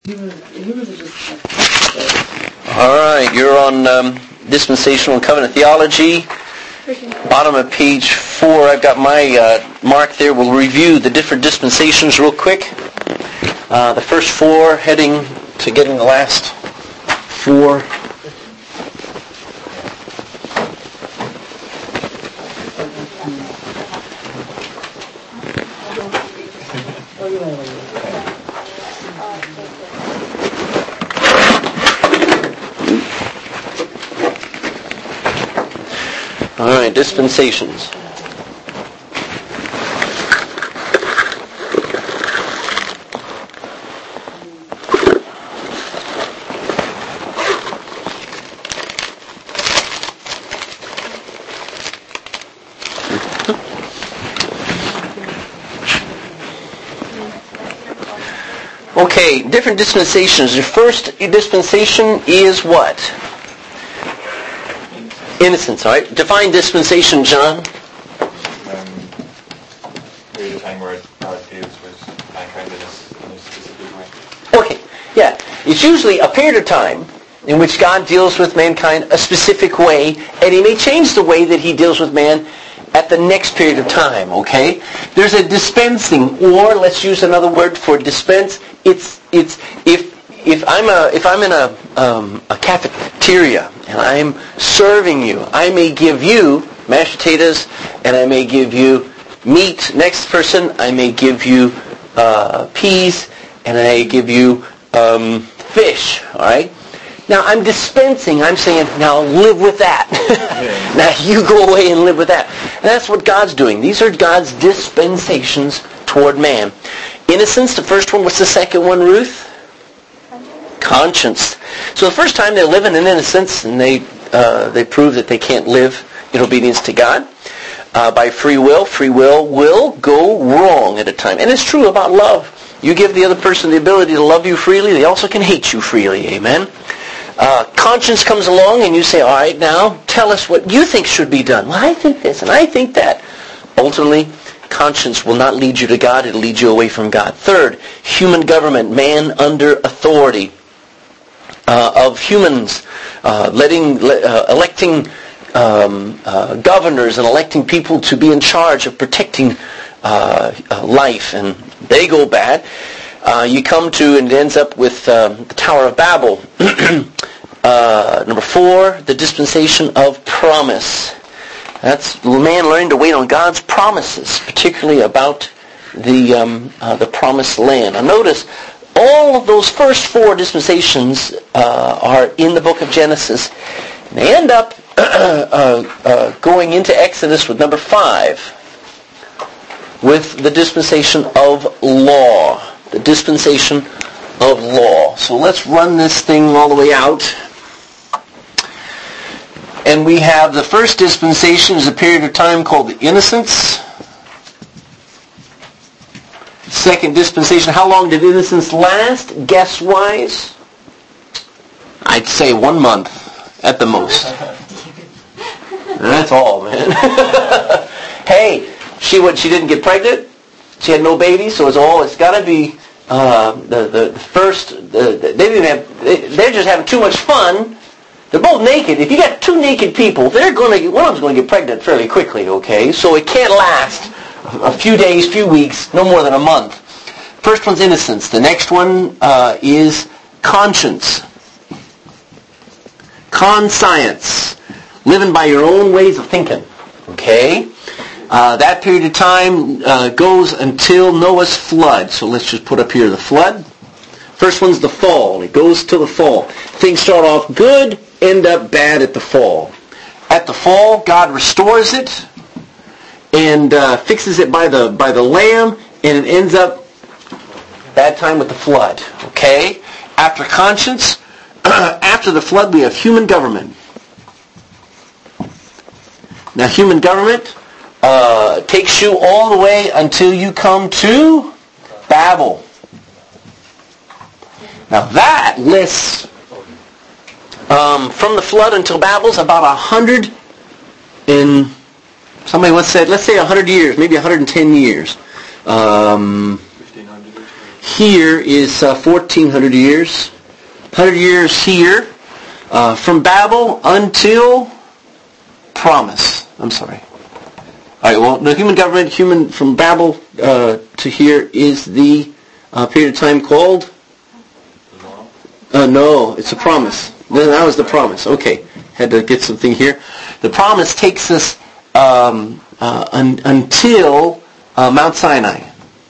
All right, you're on Dispensational and Covenant Theology. Bottom of page 4, I've got my mark there. We'll review the different dispensations real quick. The first 4 heading to getting the last 4. All right, dispensations. Okay, different dispensations. The first dispensation is what? Innocence, all right? Define dispensation, John. Period of time where God deals with mankind in a specific way. Okay, yeah. It's usually a period of time in which God deals with mankind a specific way, and He may change the way that He deals with man at the next period of time, okay? There's a dispensing, or let's use another word for dispense. It's if I'm in a cafeteria and I'm serving you, I may give you mashed potatoes and I may give you meat. Next person, I may give you peas and I give you fish. All right. Now I'm dispensing. I'm saying, now live with that. Now you go away and live with that. And that's what God's doing. These are God's dispensations toward man. Innocence, the first one. What's the second one, Ruth? Conscience. So the first time they're living in innocence, and they prove that they can't live in obedience to God by free will. Free will go wrong at a time. And it's true about love. You give the other person the ability to love you freely, they also can hate you freely. Amen? Conscience comes along and you say, all right, now tell us what you think should be done. Well, I think this and I think that. Ultimately, conscience will not lead you to God. It'll lead you away from God. Third, human government, man under authority of humans, electing governors and electing people to be in charge of protecting life, and they go bad. You come to, and it ends up with the Tower of Babel. Number 4, the dispensation of promise. That's man learning to wait on God's promises, particularly about the promised land. Now notice, all of those first 4 dispensations are in the book of Genesis. And they end up going into Exodus with number 5, with the dispensation of law. The dispensation of law. So let's run this thing all the way out. And we have the first dispensation is a period of time called the innocence. Second dispensation, how long did innocence last? Guess-wise? I'd say 1 month at the most. And that's all, man. Hey, she didn't get pregnant. She had no baby, so it's got to be the first. They're just having too much fun. They're both naked. If you got 2 naked people, one of them's going to get pregnant fairly quickly. Okay, so it can't last a few days, few weeks, no more than a month. First one's innocence. The next one is conscience. Conscience. Living by your own ways of thinking. Okay? That period of time goes until Noah's flood. So let's just put up here the flood. First one's the fall. It goes till the fall. Things start off good, end up bad at the fall. At the fall, God restores it and fixes it by the Lamb, and it ends up bad time with the flood. Okay? After conscience, after the flood, we have human government. Now, human government takes you all the way until you come to Babel. Now that lists from the flood until Babel's about 100 in, somebody once said, let's say 100 years, maybe 110 years. here is 1,400 years. 100 years here. From Babel until promise. I'm sorry. All right, well, the human government, from Babel to here is the period of time called? No, it's a promise. That was the promise. Okay, had to get something here. The promise takes us until Mount Sinai.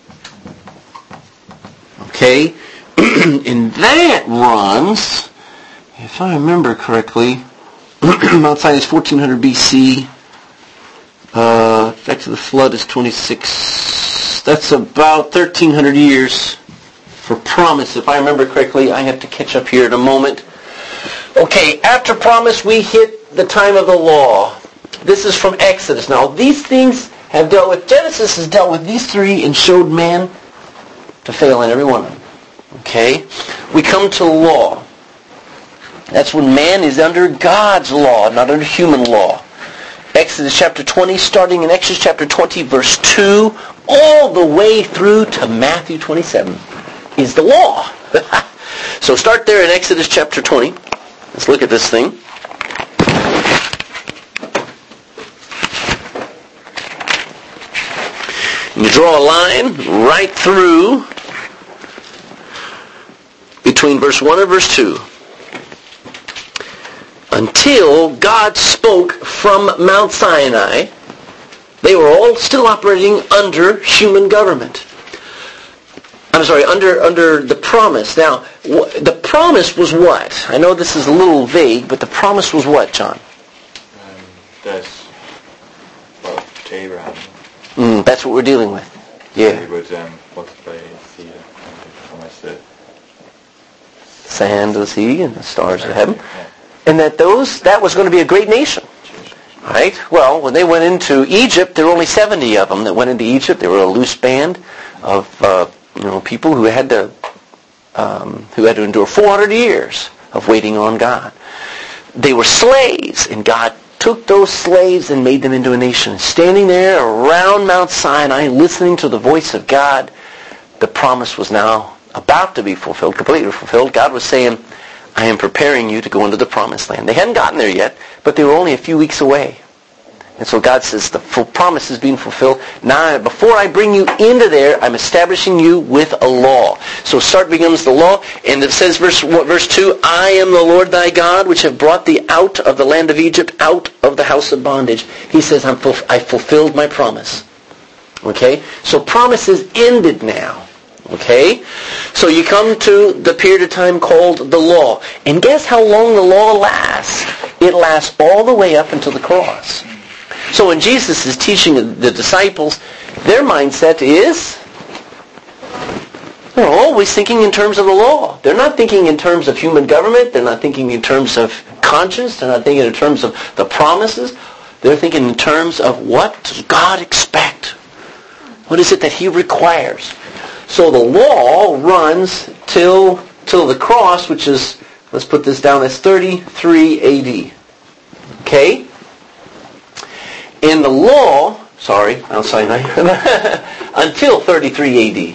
Okay, and that runs, if I remember correctly, Mount Sinai is 1400 BC. Back to the flood is 26. That's about 1,300 years for promise. If I remember correctly, I have to catch up here in a moment. Okay, after promise, we hit the time of the law. This is from Exodus. Now, these things have dealt with, Genesis has dealt with these three and showed man to fail in every one of them. Okay? We come to law. That's when man is under God's law, not under human law. Exodus chapter 20, starting in Exodus chapter 20, verse 2, all the way through to Matthew 27 is the law. So start there in Exodus chapter 20. Let's look at this thing. You draw a line right through between verse 1 and verse 2. Until God spoke from Mount Sinai, they were all still operating under human government. I'm sorry, under the promise. Now, the promise was what? I know this is a little vague, but the promise was what, John? That's to Abraham. That's what we're dealing with. Yeah. He would multiply seed and promise the sand of the sea and the stars of heaven. Yeah. And that was going to be a great nation. Right? Well, when they went into Egypt, there were only 70 of them that went into Egypt. They were a loose band of people who had to endure 400 years of waiting on God. They were slaves, and God took those slaves and made them into a nation. Standing there around Mount Sinai, listening to the voice of God, the promise was now about to be fulfilled, completely fulfilled. God was saying, I am preparing you to go into the promised land. They hadn't gotten there yet, but they were only a few weeks away. And so God says the full promise is being fulfilled. Now, before I bring you into there, I'm establishing you with a law. So start begins the law, and it says, verse 2, I am the Lord thy God, which have brought thee out of the land of Egypt, out of the house of bondage. He says, I fulfilled my promise. Okay? So promise is ended now. Okay? So you come to the period of time called the law. And guess how long the law lasts? It lasts all the way up until the cross. So when Jesus is teaching the disciples, their mindset is they're always thinking in terms of the law. They're not thinking in terms of human government. They're not thinking in terms of conscience. They're not thinking in terms of the promises. They're thinking in terms of what does God expect? What is it that He requires? So the law runs till the cross, which is, let's put this down, that's 33 AD. Okay? In the law, Mount Sinai, until 33 AD.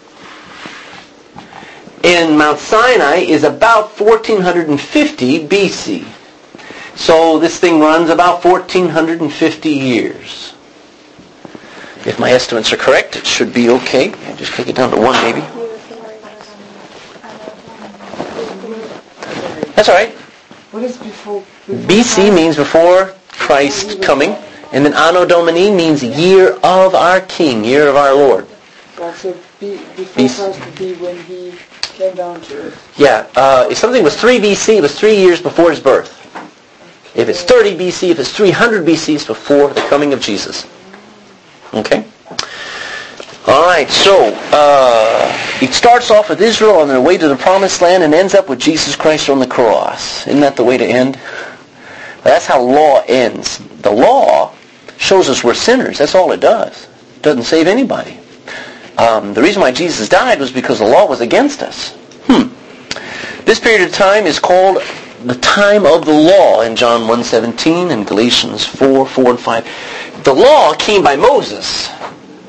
In Mount Sinai is about 1450 BC. So this thing runs about 1450 years. If my estimates are correct, it should be okay. I'll just take it down to 1 maybe. That's all right. What is before BC means before Christ coming. And then Anno Domini means year of our King, year of our Lord. So before Christ would be when He came down to earth. Yeah, if something was 3 BC, it was 3 years before His birth. If it's 30 BC, if it's 300 BC, it's before the coming of Jesus. Okay? All right, so it starts off with Israel on their way to the Promised Land and ends up with Jesus Christ on the cross. Isn't that the way to end? That's how law ends. The law shows us we're sinners. That's all it does. It doesn't save anybody. The reason why Jesus died was because the law was against us. This period of time is called the time of the law in John 1:17 and Galatians 4:4 and 5. The law came by Moses.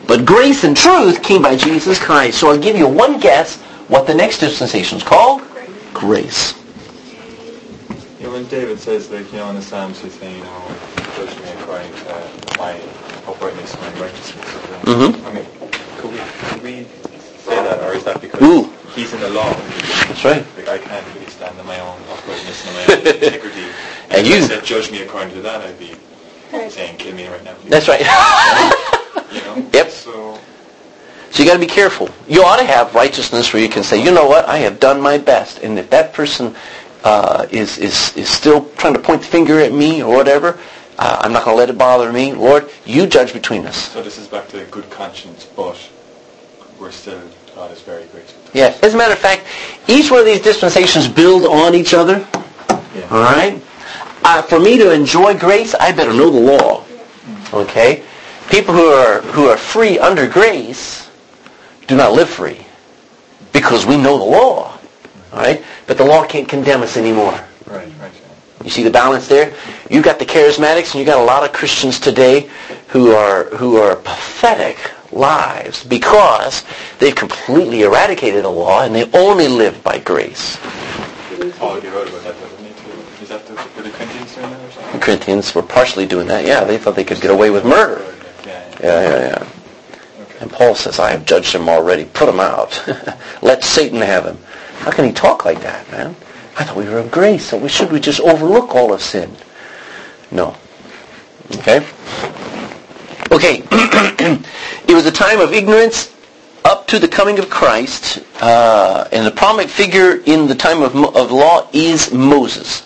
But grace and truth came by Jesus Christ. So I'll give you one guess what the next dispensation is called. Grace. You know, when David says, like, you know, in the Psalms, he's saying, you know, judge me according to my uprightness and my righteousness. Mm-hmm. I mean, could we say that, or is that because he's in the law? That's right. Like, I can't really stand on my own uprightness and my own integrity. And if you I said, judge me according to that, I'd be saying, kill me right now, please. That's right. You know? Yep. So you got to be careful. You ought to have righteousness where you can say, you know what, I have done my best. And if that person is still trying to point the finger at me or whatever, I'm not going to let it bother me. Lord, you judge between us. So this is back to good conscience, but we're still, God is very gracious. Yeah. As a matter of fact, each one of these dispensations build on each other. Yeah. All right? For me to enjoy grace, I better know the law. Okay? People who are free under grace do not live free because we know the law. All right? But the law can't condemn us anymore. Right. You see the balance there? You've got the charismatics, and you've got a lot of Christians today who are pathetic lives because they've completely eradicated the law and they only live by grace. Paul gave out about that, doesn't he, too? Is that the Corinthians doing that or something? The Corinthians were partially doing that. Yeah, they thought they could get away with murder. Yeah. Okay. And Paul says, I have judged him already. Put him out. Let Satan have him. How can he talk like that, man? I thought we were of grace, so should we just overlook all of sin? No. Okay? Okay. It was a time of ignorance up to the coming of Christ, and the prominent figure in the time of law is Moses.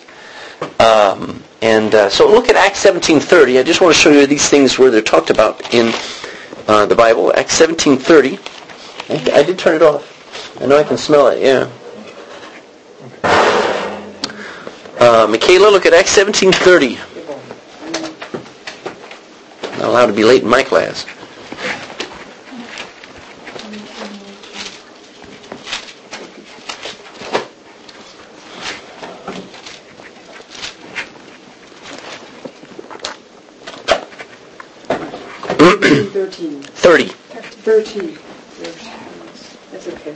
So look at Acts 17:30. I just want to show you these things where they're talked about in the Bible. Acts 17:30. I did turn it off. I know I can smell it, yeah. Michaela, look at Acts 17:30. Not allowed to be late in my class. Thirteen. 30. 13. That's okay.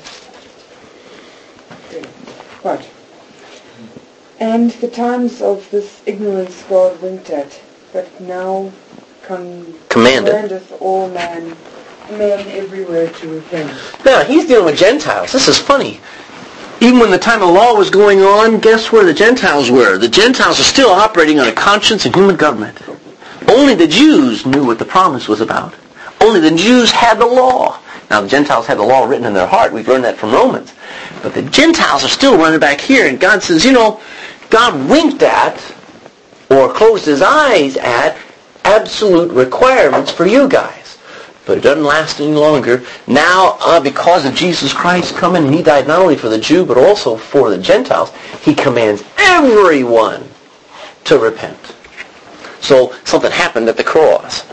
What? And the times of this ignorance God winked at, but now commandeth all men everywhere to repent. Now, he's dealing with Gentiles. This is funny. Even when the time of law was going on, guess where the Gentiles were? The Gentiles are still operating on a conscience and human government. Only the Jews knew what the promise was about. Only the Jews had the law. Now, the Gentiles had the law written in their heart. We've learned that from Romans. But the Gentiles are still running back here, and God says, God winked at, or closed his eyes at, absolute requirements for you guys. But it doesn't last any longer. Now, because of Jesus Christ coming, and he died not only for the Jew, but also for the Gentiles, he commands everyone to repent. So something happened at the cross.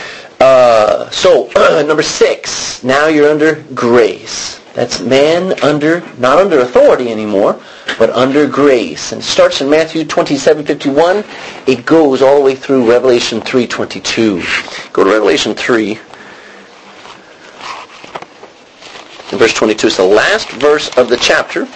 Number 6, now you're under grace. That's man not under authority anymore, but under grace. And it starts in Matthew 27:51. It goes all the way through Revelation 3:22. Go to Revelation 3. In verse 22. It's the last verse of the chapter.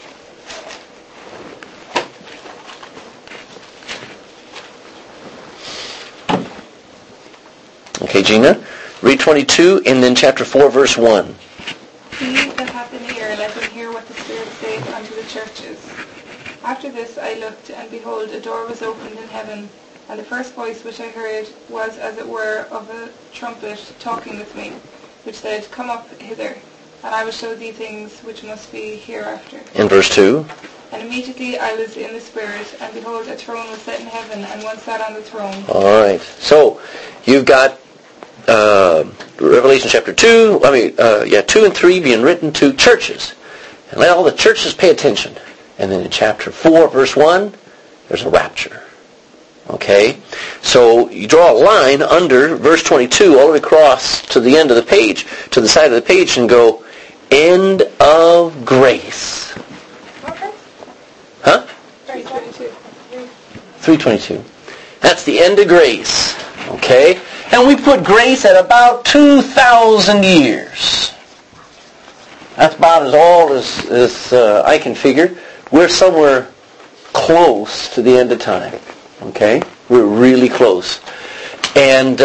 Okay, Gina. Read 22 and then chapter 4, verse 1. He that hath an ear, let him hear what the Spirit saith unto the churches. After this I looked, and behold, a door was opened in heaven, and the first voice which I heard was as it were of a trumpet talking with me, which said, Come up hither, and I will show thee things which must be hereafter. In verse 2. And immediately I was in the Spirit, and behold, a throne was set in heaven, and one sat on the throne. All right. So you've got Revelation chapter 2, 2 and 3 being written to churches. And let all the churches pay attention. And then in chapter 4, verse 1, there's a rapture. Okay? So you draw a line under verse 22 all the way across to the end of the page, to the side of the page, and go, end of grace. Okay. Huh? 3:22. 3:22. That's the end of grace. Okay? And we put grace at about 2,000 years. That's about as old as I can figure. We're somewhere close to the end of time. Okay? We're really close. And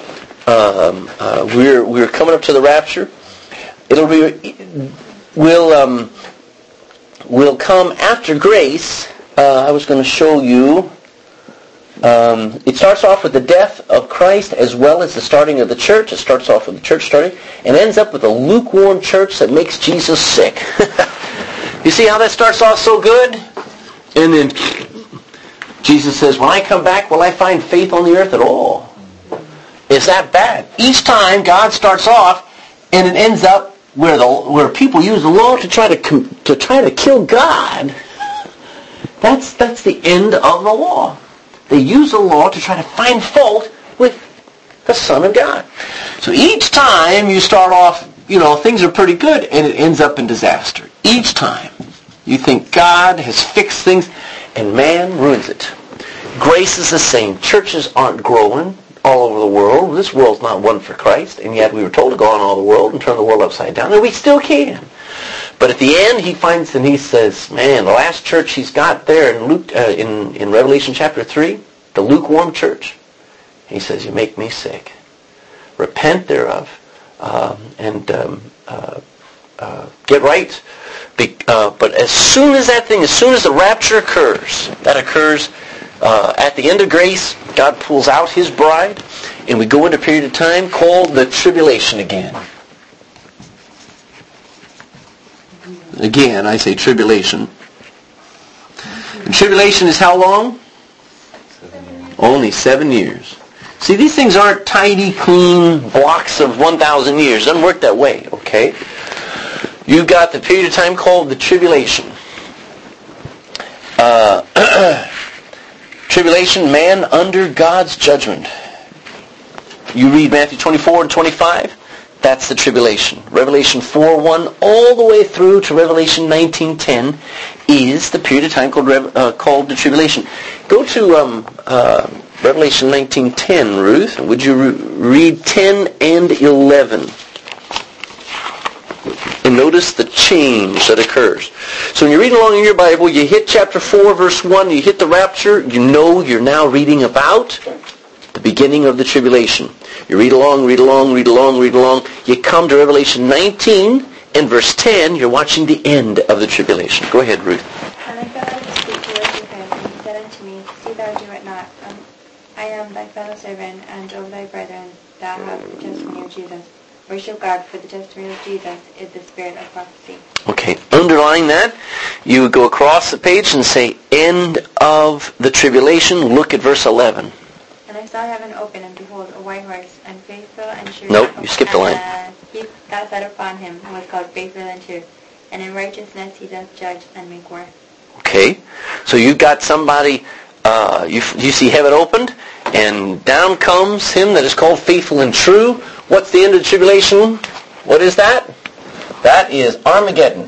we're coming up to the rapture. We'll come after grace. I was going to show you. It starts off with the death of Christ as well as the starting of the church. It starts off with the church starting and ends up with a lukewarm church that makes Jesus sick. You see how that starts off so good? And then Jesus says, when I come back, will I find faith on the earth at all? Is that bad? Each time God starts off and it ends up where people use the law to try to kill God. That's the end of the law. They use the law to try to find fault with the Son of God. So each time you start off, things are pretty good, and it ends up in disaster. Each time you think God has fixed things, and man ruins it. Grace is the same. Churches aren't growing all over the world. This world's not one for Christ, and yet we were told to go on all the world and turn the world upside down, and we still can. But at the end, he finds and he says, man, the last church he's got there in Revelation chapter 3, the lukewarm church, he says, you make me sick. Repent thereof and get right. But as soon as the rapture occurs, that occurs at the end of grace, God pulls out his bride, and we go into a period of time called the tribulation again. Again, I say tribulation. And tribulation is how long? Only 7 years. See, these things aren't tidy, clean blocks of 1,000 years. It doesn't work that way, okay? You've got the period of time called the tribulation. Tribulation, man under God's judgment. You read Matthew 24 and 25. That's the tribulation. Revelation 4:1 all the way through to Revelation 19:10 is the period of time called the tribulation. Go to Revelation 19:10, Ruth. Would you read 10 and 11? And notice the change that occurs. So when you're reading along in your Bible, you hit chapter 4, verse 1, you hit the rapture, you're now reading about the beginning of the tribulation. You read along. You come to Revelation 19 and verse 10. You're watching the end of the tribulation. Go ahead, Ruth. And I fell out to speak the words of him, and he said unto me, See thou do it not. I am thy fellow servant, and of thy brethren that have the testimony of Jesus. Worship God, for the testimony of Jesus is the spirit of prophecy. Okay, underline that. You go across the page and say, end of the tribulation. Look at verse 11. And I saw heaven open, and behold, a white horse, and faithful and true. Nope, you skipped a line. He that sat upon him was called Faithful and True, and in righteousness he doth judge and make war. Okay, so you've got somebody, you see heaven opened, and down comes him that is called Faithful and True. What's the end of the tribulation? What is that? That is Armageddon.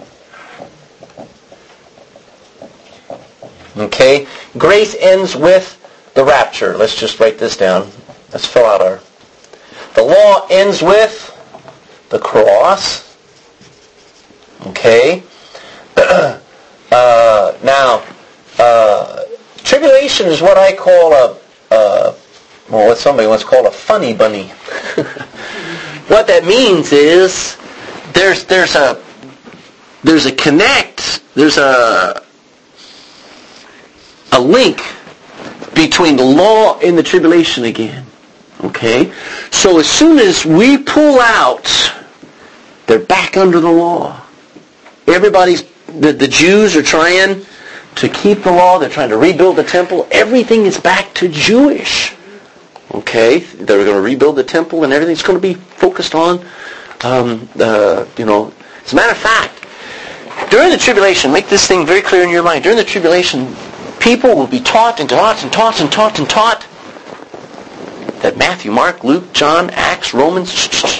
Okay, grace ends with the rapture. Let's just write this down. Let's fill out the law ends with the cross. Okay. Now, tribulation is what I call what somebody once called a funny bunny. What that means is there's a connect, there's a link between the law and the tribulation again. Okay? So as soon as we pull out, they're back under the law. The Jews are trying to keep the law. They're trying to rebuild the temple. Everything is back to Jewish. Okay? They're going to rebuild the temple, and everything's going to be focused on, As a matter of fact, during the tribulation, make this thing very clear in your mind. During the tribulation, people will be taught that Matthew, Mark, Luke, John, Acts, Romans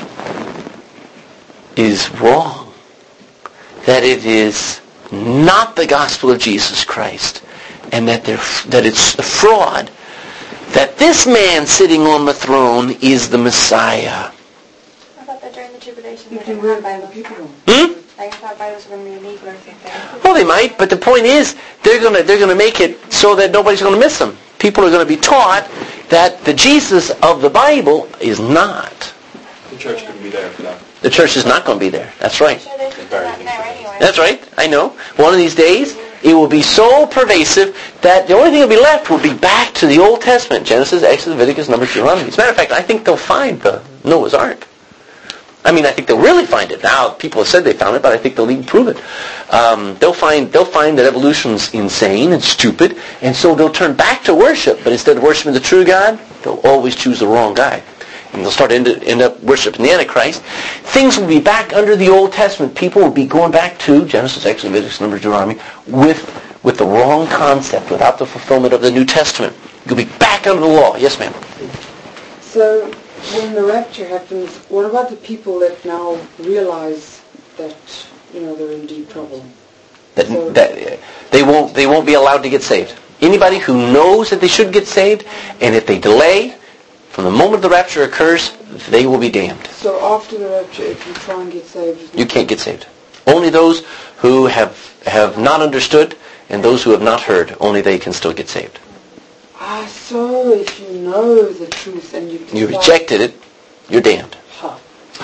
is wrong. That it is not the gospel of Jesus Christ, and that it's a fraud. that this man sitting on the throne is the Messiah. I thought that during the tribulation You they can didn't have read Bibles. people. Like, I thought Bibles were going to be illegal or something. Well, they might, but the point is, they're gonna make it so that nobody's gonna miss them. People are gonna be taught that the Jesus of the Bible is not. The church couldn't be there for that. The church is not going to be there. That's right. I'm sure they should do that now anyway. That's right. I know. One of these days, it will be so pervasive that the only thing that will be left will be back to the Old Testament: Genesis, Exodus, Leviticus, Numbers, Deuteronomy. As a matter of fact, I think they'll find the Noah's Ark. I mean, I think they'll really find it. Now, people have said they found it, but I think they'll even prove it. They'll find that evolution's insane and stupid, and so they'll turn back to worship. But instead of worshiping the true God, they'll always choose the wrong guy. And they'll start to end up worshiping the Antichrist. Things will be back under the Old Testament. People will be going back to Genesis, Exodus, Leviticus, Numbers, Deuteronomy with the wrong concept, without the fulfillment of the New Testament. You'll be back under the law. Yes, ma'am. So when the rapture happens, what about the people that now realize that they're in deep trouble? That they won't be allowed to get saved. Anybody who knows that they should get saved, and if they delay, from the moment the rapture occurs, they will be damned. So after the rapture, if you try and get saved, you can't get saved. Only those who have not understood and those who have not heard, only they can still get saved. So if you know the truth and you rejected it, you're damned. So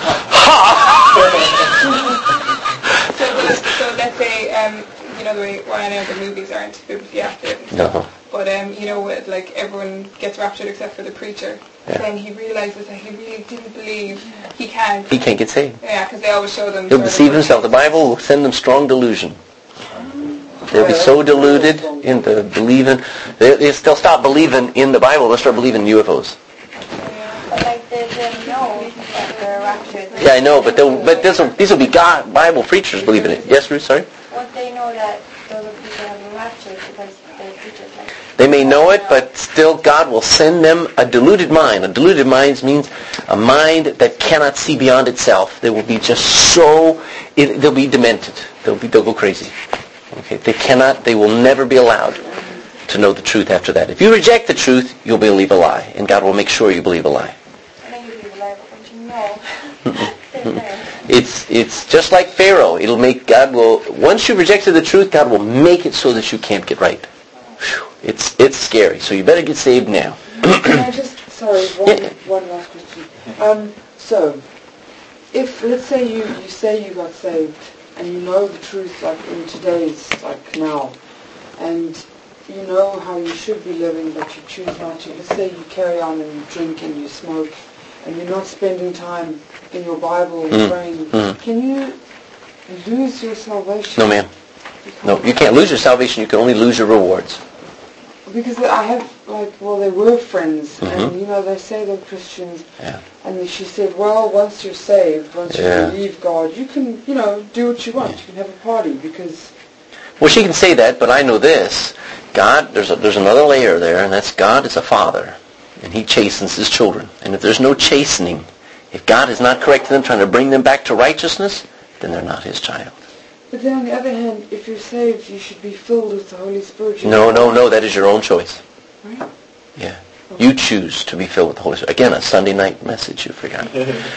let's say, the way I know the movies aren't biblically accurate. No. But like everyone gets raptured except for the preacher. Yeah. Then he realizes that he really didn't believe he can't. He can't get saved. Yeah, because they always show them. He'll deceive himself. The Bible will send them strong delusion. They'll be so deluded into believing. They'll stop believing in the Bible. They'll start believing in UFOs. But like they know that they're raptured. Yeah, I know, but these will be Bible preachers believing it. Yes, Ruth. Sorry. Won't they know that those people have been raptured because they're preachers? They may know it, but still God will send them a deluded mind. A deluded mind means a mind that cannot see beyond itself. They will be just they'll be demented. They'll go crazy. Okay, they will never be allowed to know the truth after that. If you reject the truth, you'll believe a lie, and God will make sure you believe a lie. I know you believe a lie, but don't you know? It's just like Pharaoh. Once you've rejected the truth, God will make it so that you can't get right. Whew. It's scary. So you better get saved now. Can I just, one last question. So, if, let's say you got saved, and you know the truth, like in today's, like now, and you know how you should be living, but you choose not to. Let's say you carry on and you drink and you smoke, and you're not spending time in your Bible and praying. Can you lose your salvation? No, ma'am. No, you can't lose your salvation. You can only lose your rewards. Because I have, they were friends, and they say they're Christians, and she said, well, once you're saved, once you believe God, you can, do what you want. You can have a party, because... Well, she can say that, but I know this. God, there's another layer there, and that's God is a father, and He chastens His children. And if there's no chastening, if God is not correcting them, trying to bring them back to righteousness, then they're not His child. But then on the other hand, if you're saved, you should be filled with the Holy Spirit. No, that is your own choice. Right? Yeah. Okay. You choose to be filled with the Holy Spirit. Again, a Sunday night message, you forgot.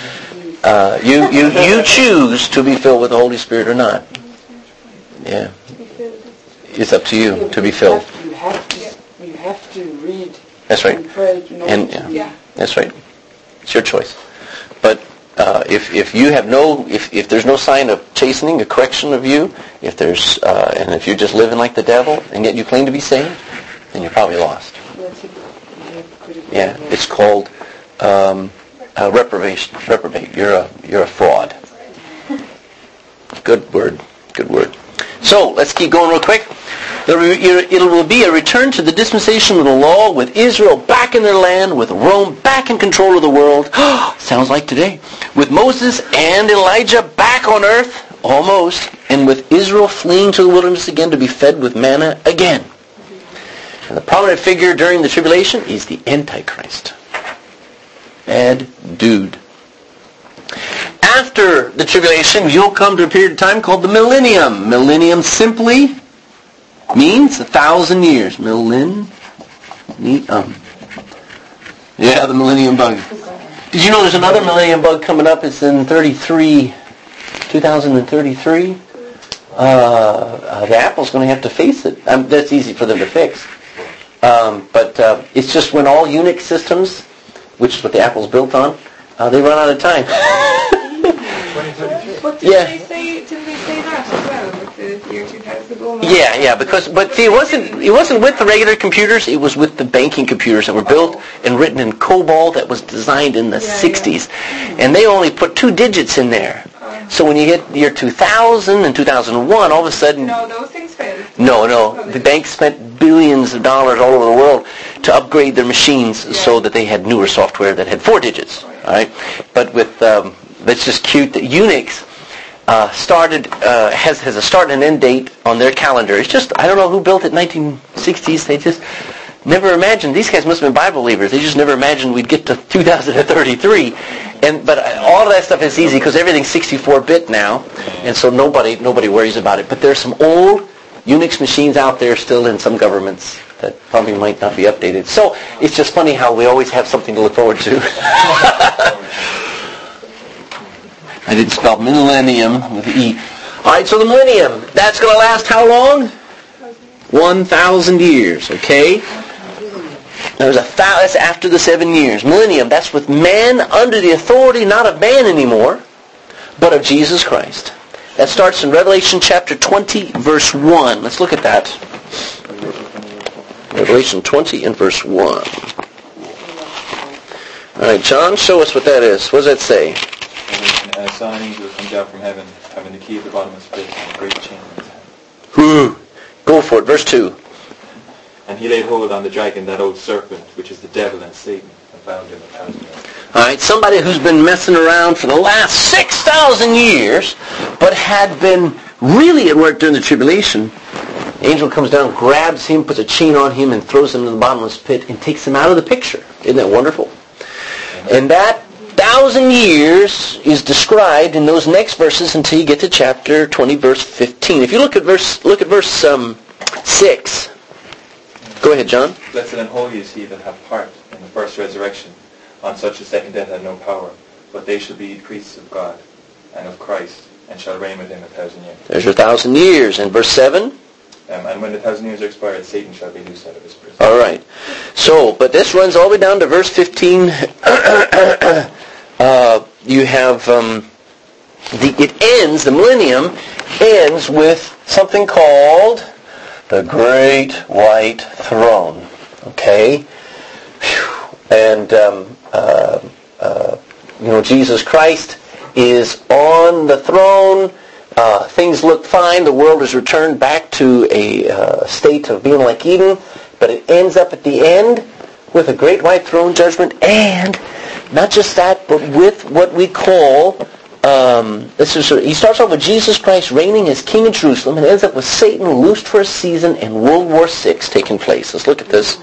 You choose to be filled with the Holy Spirit or not. Yeah. It's up to you to be filled. You have to read. That's right. And pray. That's right. It's your choice. But if you have if there's no sign of chastening, a correction of you, if you're just living like the devil and yet you claim to be saved, then you're probably lost. Yeah, it's called reprobation. Reprobate. You're a fraud. Good word. So let's keep going real quick. It will be a return to the dispensation of the law, with Israel back in their land, with Rome back in control of the world. Sounds like today. With Moses and Elijah back on earth, almost, and with Israel fleeing to the wilderness again to be fed with manna again. And the prominent figure during the tribulation is the Antichrist. Bad dude. After the tribulation, you'll come to a period of time called the millennium. Millennium simply means 1,000 years. Millennium. Yeah, the millennium bug. Did you know there's another millennium bug coming up? It's in 2033. The Apple's going to have to face it. That's easy for them to fix. But it's just when all Unix systems, which is what the Apple's built on, they run out of time. But did they say that as well with the year 2000? Yeah, but see, it wasn't with the regular computers. It was with the banking computers that were built and written in COBOL that was designed in the 60s, and they only put 2 digits in there. So when you hit year 2000 and 2001, all of a sudden... No, those things failed. No. The banks spent billions of dollars all over the world to upgrade their machines so that they had newer software that had 4 digits. All right, but with that's just cute that Unix has a start and an end date on their calendar. It's just, I don't know who built it in 1960s. They just never imagined. These guys must have been Bible believers. They just never imagined we'd get to 2033. But all of that stuff is easy because everything's 64-bit now, and so nobody worries about it. But there's some old Unix machines out there still in some governments that probably might not be updated. So it's just funny how we always have something to look forward to. I didn't spell millennium with E. All right, so the millennium, that's going to last how long? 1,000 years, okay? That's after the 7 years. Millennium, that's with man under the authority not of man anymore, but of Jesus Christ. That starts in Revelation chapter 20, verse 1. Let's look at that. Revelation 20 and verse 1. All right, John, show us what that is. What does that say? And I saw an angel come down from heaven, having the key of the bottomless pit and a great chain in his hand. Go for it, verse 2. And he laid hold on the dragon, that old serpent, which is the devil and Satan, and bound him 1,000 years. All right, somebody who's been messing around for the last 6,000 years, but had been really at work during the tribulation. The angel comes down, grabs him, puts a chain on him, and throws him in the bottomless pit, and takes him out of the picture. Isn't that wonderful? And that 1,000 years is described in those next verses until you get to chapter 20, verse 15. If you look at verse 6. Go ahead, John. Blessed and holy is he that hath part in the first resurrection. On such the second death had no power, but they shall be priests of God and of Christ, and shall reign with him 1,000 years. There's your 1,000 years. And verse 7? And when the 1,000 years are expired, Satan shall be loosed out of his prison. All right. So, but this runs all the way down to verse 15. You have, the millennium ends with something called the Great White Throne. Okay? And, Jesus Christ is on the throne. Things look fine. The world is returned back to a state of being like Eden. But it ends up at the end with a great white throne judgment. And not just that, but with what we call... he starts off with Jesus Christ reigning as king in Jerusalem and ends up with Satan loosed for a season and World War VI taking place. Let's look at this.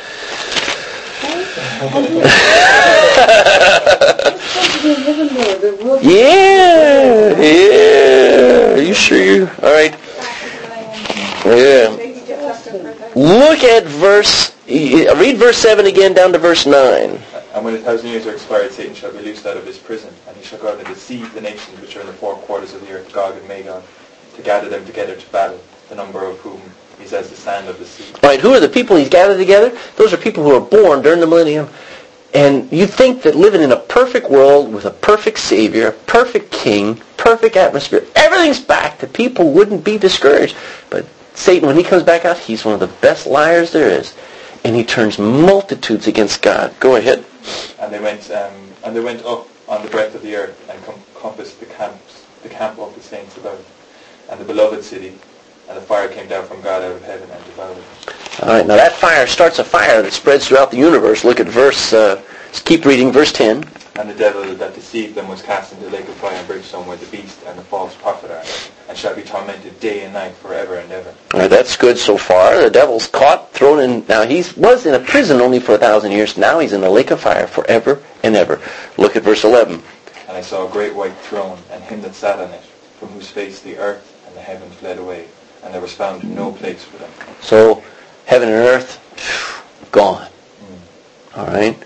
Yeah. Are you sure? All right. Yeah. Look at read verse 7 again down to verse 9. And when the 1,000 years are expired, Satan shall be loosed out of his prison, and he shall go out and deceive the nations which are in the 4 quarters of the earth, Gog and Magog, to gather them together to battle, the number of whom is as the sand of the sea. Right, who are the people he's gathered together? Those are people who are born during the millennium. And you think that living in a perfect world with a perfect Savior, a perfect King, perfect atmosphere, everything's back, that people wouldn't be discouraged. But Satan, when he comes back out, he's one of the best liars there is. And he turns multitudes against God. Go ahead. And they went up on the breadth of the earth and compassed the camp of the saints about, and the beloved city, and the fire came down from God out of heaven and devoured it. All right, now that fire starts a fire that spreads throughout the universe. Look at keep reading, verse 10. And the devil that deceived them was cast into the lake of fire and brimstone, where the beast and the false prophet are, and shall be tormented day and night forever and ever. All right, that's good so far. The devil's caught, thrown in. Now, he was in a prison only for 1,000 years. Now he's in the lake of fire forever and ever. Look at verse 11. And I saw a great white throne, and him that sat on it, from whose face the earth and the heaven fled away, and there was found no place for them. So, heaven and earth, gone. All right?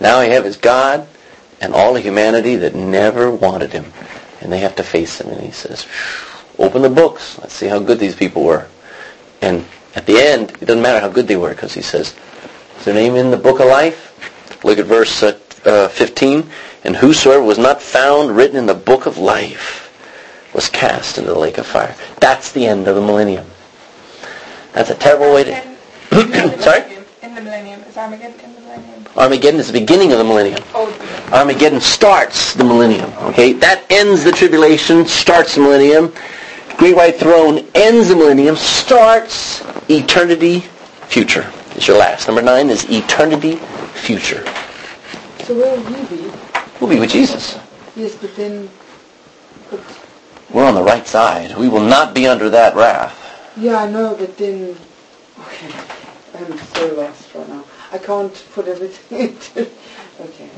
Now we have is God and all of humanity that never wanted him. And they have to face him. And he says, open the books. Let's see how good these people were. And at the end, it doesn't matter how good they were, because he says, is their name in the book of life? Look at verse 15. And whosoever was not found written in the book of life was cast into the lake of fire. That's the end of the millennium. That's a terrible way to... Sorry? In the millennium. Is Armageddon in the millennium? Armageddon is the beginning of the millennium. Armageddon starts the millennium. Okay? That ends the tribulation, starts the millennium. Great White Throne ends the millennium, starts eternity future. Is your last. Number 9 is eternity future. So where will you be? We'll be with Jesus. Yes, but then... We're on the right side. We will not be under that wrath. Yeah, I know, but then... Okay, I'm so lost right now. I can't put everything into... Okay.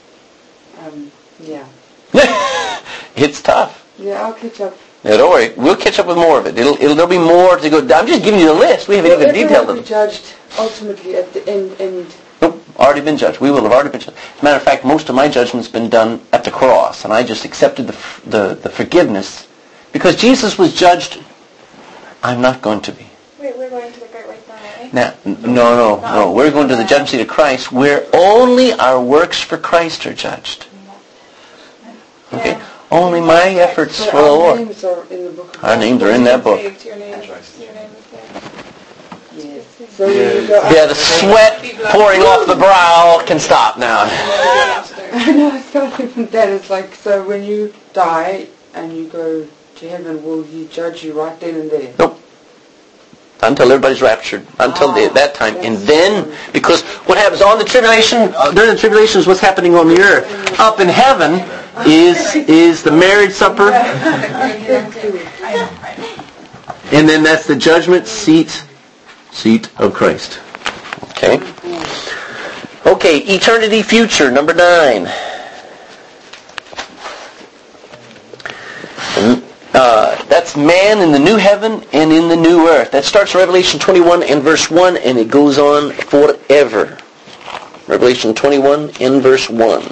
Yeah. It's tough. Yeah, I'll catch up. Yeah, don't worry. We'll catch up with more of it. There'll be more to go. I'm just giving you the list. We haven't even detailed them. Will be judged ultimately at the end. Nope, already been judged. We will have already been judged. As a matter of fact, most of my judgment's been done at the cross, and I just accepted the forgiveness. Because Jesus was judged, I'm not going to be. Wait, we're going to the Great White Throne, aren't we? Now, no. We're going to the judgment seat of Christ, where only our works for Christ are judged. Okay? Yeah. Only my efforts So for the Lord. our names are in the book of Our names are in that book. Your name is saved. Yes. So when you go Yeah, the sweat pouring off the brow can stop now. I know, it's not even that. It's like, so when you die and you go to heaven, will he judge you right then and there? Nope. Until everybody's raptured. Until that time. And then, because what happens on the tribulation, during the tribulation is what's happening on the earth. Up in heaven is the marriage supper. And then that's the judgment seat of Christ. Okay? Okay, eternity future, number 9. That's man in the new heaven and in the new earth. That starts in Revelation 21 and verse 1, and it goes on forever. Revelation 21 and verse 1.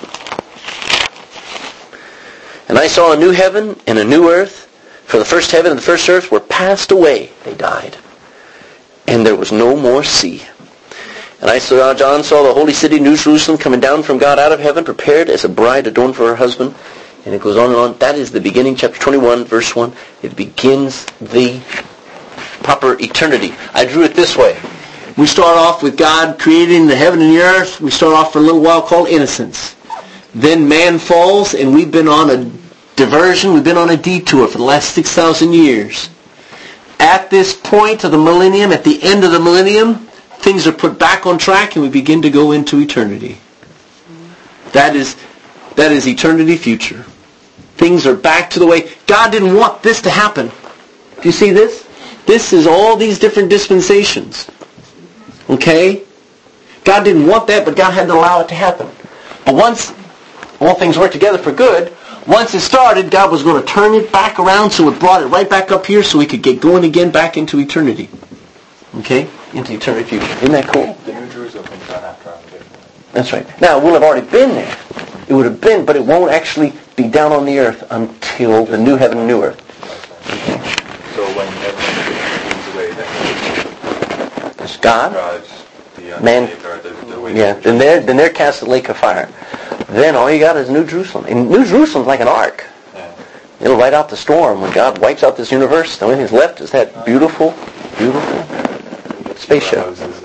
And I saw a new heaven and a new earth, for the first heaven and the first earth were passed away. They died. And there was no more sea. And John saw the holy city, New Jerusalem, coming down from God out of heaven, prepared as a bride adorned for her husband. And it goes on and on. That is the beginning, chapter 21, verse 1. It begins the proper eternity. I drew it this way. We start off with God creating the heaven and the earth. We start off for a little while called innocence. Then man falls, and we've been on a diversion. We've been on a detour for the last 6,000 years. At this point of the millennium, at the end of the millennium, things are put back on track, and we begin to go into eternity. That is eternity future. Things are back to the way. God didn't want this to happen. Do you see this? This is all these different dispensations. Okay? God didn't want that, but God had to allow it to happen. But once all things work together for good, once it started, God was going to turn it back around, so it brought it right back up here so we could get going again back into eternity. Okay? Into eternity future. Isn't that cool? The New Jerusalem comes down after Armageddon. That's right. Now, we'll have already been there. It would have been, but it won't actually be down on the earth until the new heaven and new earth. Okay. So when everything moves away, then It's God, the man. the way Yeah. Then they're cast in the lake of fire. Then all you got is New Jerusalem. And New Jerusalem's like an ark. Yeah. It'll ride out the storm. When God wipes out this universe, the only thing that's left is that beautiful spaceship.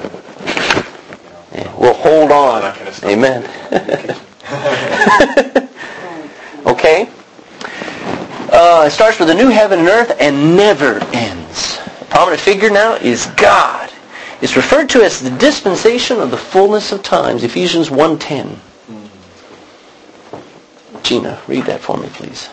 Yeah. We'll hold on. That kind of stuff. Amen. Okay. It starts with a new heaven and earth and never ends. The prominent figure now is God. It's referred to as the dispensation of the fullness of times. Ephesians 1:10. Gina, read that for me, please.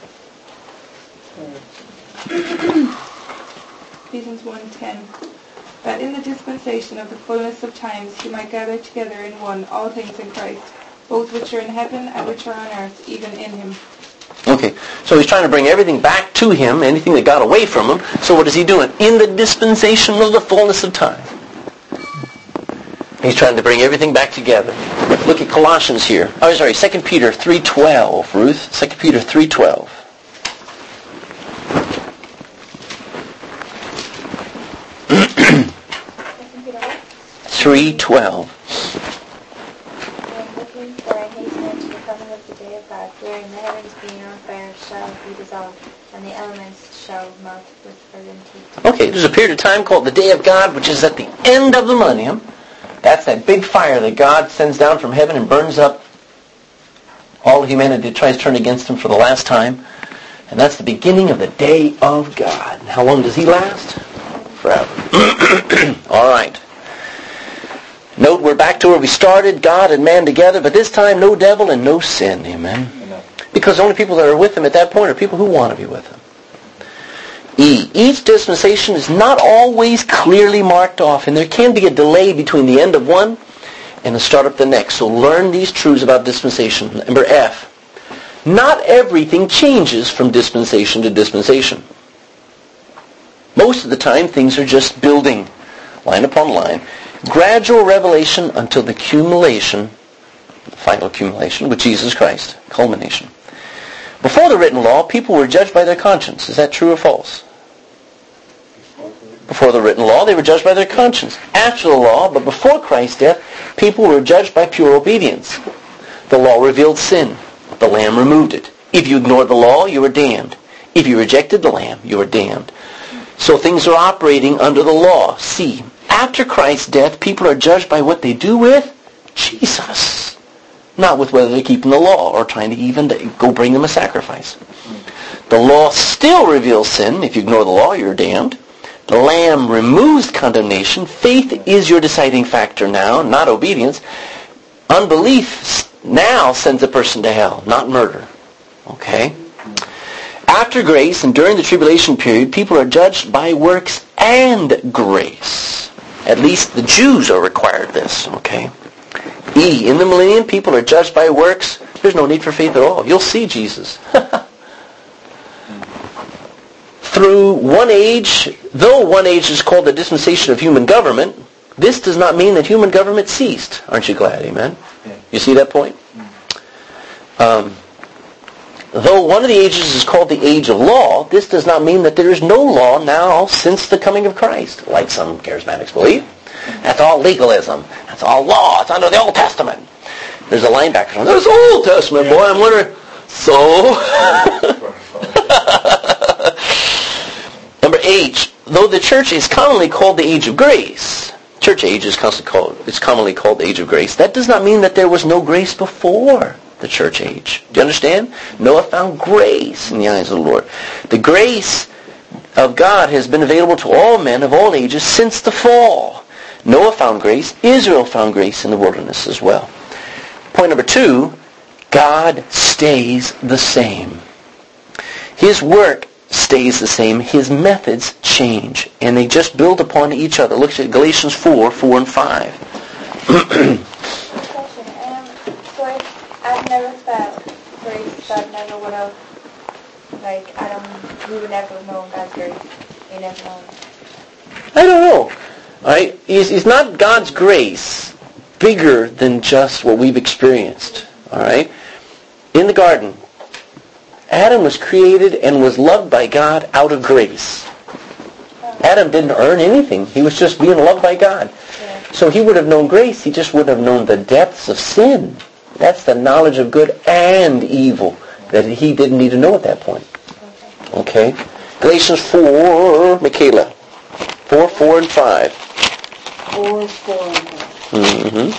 Ephesians 1:10. That in the dispensation of the fullness of times he might gather together in one all things in Christ, both which are in heaven and which are on earth, even in him. Okay, so he's trying to bring everything back to him, anything that got away from him. So what is he doing? In the dispensation of the fullness of time. He's trying to bring everything back together. Look at Colossians here. Oh, sorry, 2 Peter 3:12, Ruth. 2 Peter 3:12. 3:12. For I hasten unto the coming of the day of God, wherein the heavens being on fire shall be dissolved, and the elements shall melt with fervent heat. Okay, there's a period of time called the day of God, which is at the end of the millennium. That's that big fire that God sends down from heaven and burns up all humanity that tries to turn against him for the last time. And that's the beginning of the day of God. How long does he last? Forever. All right. Note, we're back to where we started, God and man together, but this time no devil and no sin. Amen? Amen. Because the only people that are with him at that point are people who want to be with him. Each dispensation is not always clearly marked off, and there can be a delay between the end of one and the start of the next. So learn these truths about dispensation. Number F. Not everything changes from dispensation to dispensation. Most of the time, things are just building, line upon line. Gradual revelation until the accumulation, final accumulation, with Jesus Christ, culmination. Before the written law, people were judged by their conscience. Is that true or false? Before the written law, they were judged by their conscience. After the law, but before Christ's death, people were judged by pure obedience. The law revealed sin. The Lamb removed it. If you ignored the law, you were damned. If you rejected the Lamb, you were damned. So things are operating under the law. C. After Christ's death, people are judged by what they do with Jesus, not with whether they're keeping the law or trying to even go bring them a sacrifice. The law still reveals sin. If you ignore the law, you're damned. The Lamb removes condemnation. Faith is your deciding factor now, not obedience. Unbelief now sends a person to hell, not murder. Okay? After grace and during the tribulation period, people are judged by works and grace. At least the Jews are required this. Okay? E. In the millennium, people are judged by works. There's no need for faith at all. You'll see Jesus. Through one age, though one age is called the dispensation of human government, this does not mean that human government ceased. Aren't you glad? Amen? Yeah. You see that point? Though one of the ages is called the age of law, this does not mean that there is no law now since the coming of Christ, like some charismatics believe. That's all legalism. That's all law. It's under the Old Testament. There's a linebacker. There's the Old Testament, boy. I'm wondering. So? Number H. Though the church is commonly called the age of grace, church age is commonly called the age of grace, that does not mean that there was no grace before the church age. Do you understand? Noah found grace in the eyes of the Lord. The grace of God has been available to all men of all ages since the fall. Noah found grace. Israel found grace in the wilderness as well. Point number 2, God stays the same. His work stays the same. His methods change, and they just build upon each other. Look at Galatians 4 and 5. So I've never felt grace that never would have, like Adam, we would never have known God's grace. We never known. I don't know. All right? Is not God's grace bigger than just what we've experienced? All right? In the garden, Adam was created and was loved by God out of grace. Adam didn't earn anything. He was just being loved by God. So he would have known grace. He just wouldn't have known the depths of sin. That's the knowledge of good and evil that he didn't need to know at that point. Okay? Galatians 4, Michaela. 4 and 5. 4 and 5. Mm-hmm.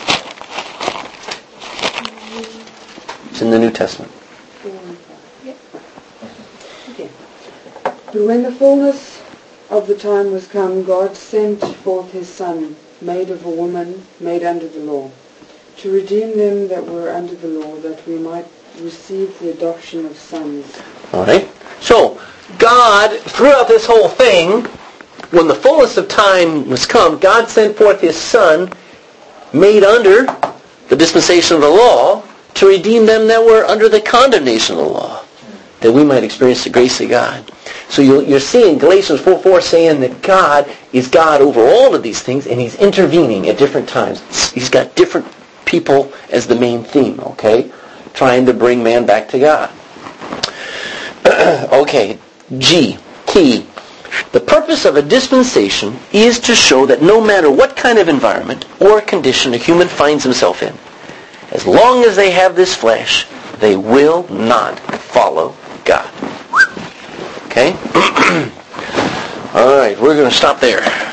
It's in the New Testament. 4 and 5. Yep. Okay. But when the fullness of the time was come, God sent forth his Son, made of a woman, made under the law, to redeem them that were under the law, that we might receive the adoption of sons. All right. So, God, throughout this whole thing, when the fullness of time was come, God sent forth his Son, made under the dispensation of the law, to redeem them that were under the condemnation of the law, that we might experience the grace of God. So you're seeing Galatians 4:4 saying that God is God over all of these things, and he's intervening at different times. He's got different people as the main theme, okay? Trying to bring man back to God. Okay, G, key. The purpose of a dispensation is to show that no matter what kind of environment or condition a human finds himself in, as long as they have this flesh, they will not follow God. Okay? All right, we're going to stop there.